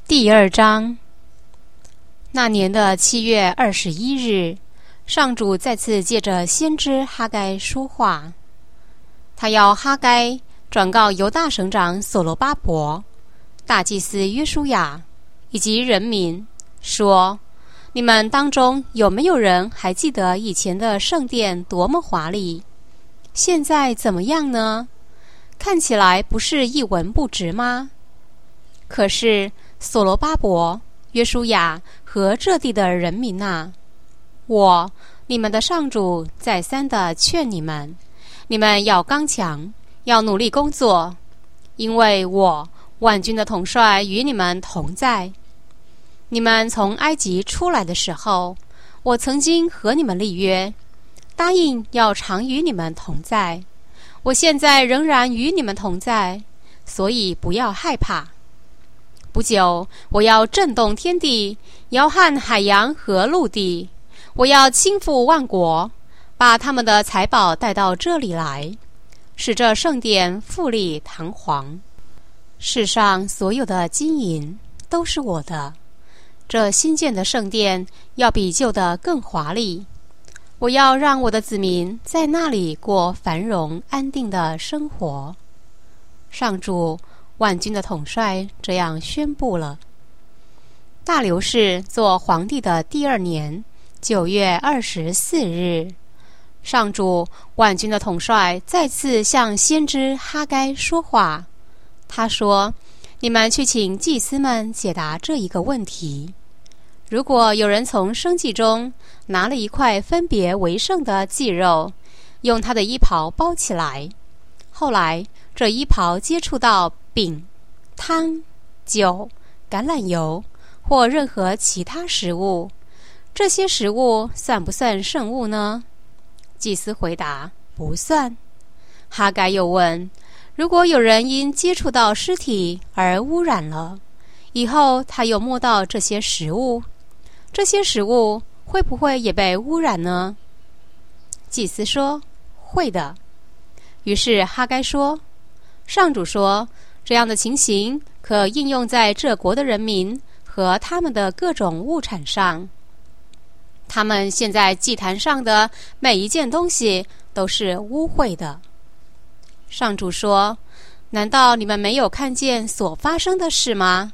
第二章。那年的7月21日，上主再次借着先知哈该说话，他要哈该转告犹大省长所罗巴伯、大祭司约书亚以及人民说：你们当中有没有人还记得以前的圣殿多么华丽？现在怎么样呢？看起来不是一文不值吗？可是所罗巴伯、约书亚和这地的人民啊，你们的上主再三地劝你们，你们要刚强，要努力工作，因为我万军的统帅与你们同在。你们从埃及出来的时候，我曾经和你们立约，答应要常与你们同在。我现在仍然与你们同在，所以不要害怕。不久，我要震动天地，摇撼海洋和陆地，我要倾覆万国，把他们的财宝带到这里来，使这圣殿富丽堂皇。世上所有的金银都是我的，这新建的圣殿要比旧的更华丽。我要让我的子民在那里过繁荣安定的生活。上主万军的统帅这样宣布了。大流士做皇帝的第2年9月24日，上主万军的统帅再次向先知哈该说话。他说：你们去请祭司们解答这一个问题。如果有人从生祭中拿了一块分别为圣的祭肉，用他的衣袍包起来，后来这衣袍接触到饼、汤、酒、橄榄油或任何其他食物，这些食物算不算圣物呢？祭司回答：不算。哈该又问：如果有人因接触到尸体而污染了，以后他又摸到这些食物，这些食物会不会也被污染呢？祭司说：会的。于是哈该说：上主说，这样的情形可应用在这国的人民和他们的各种物产上。他们现在祭坛上的每一件东西都是污秽的。上主说：难道你们没有看见所发生的事吗？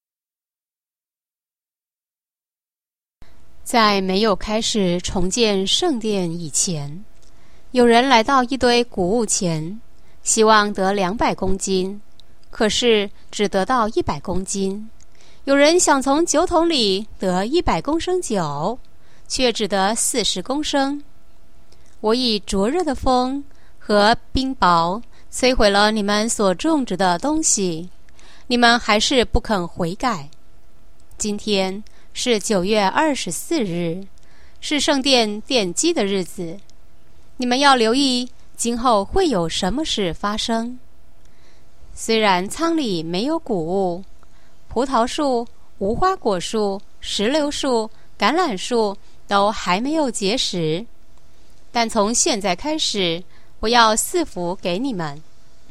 在没有开始重建圣殿以前，有人来到一堆谷物前，希望得200公斤，可是只得到100公斤。有人想从酒桶里得100公升酒，却只得40公升。我以灼热的风和冰雹摧毁了你们所种植的东西，你们还是不肯悔改。今天是9月24日，是圣殿奠基的日子。你们要留意今后会有什么事发生。虽然仓里没有谷物，葡萄树、无花果树、石榴树、橄榄树都还没有结实，但从现在开始，我要赐福给你们。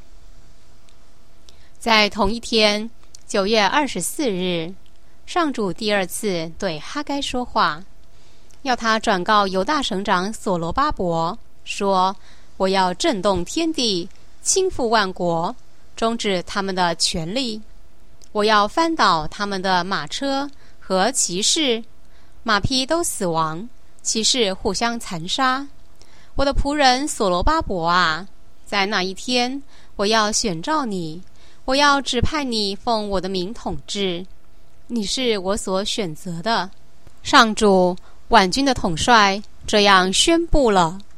在同一天9月24日，上主第2次对哈该说话，要他转告犹大省长所罗巴伯说：我要震动天地，倾覆万国，终止他们的权力。我要翻倒他们的马车和骑士，马匹都死亡，骑士互相残杀。我的仆人所罗巴伯啊，在那一天，我要选召你，我要指派你奉我的名统治，你是我所选择的。上主万军的统帅这样宣布了。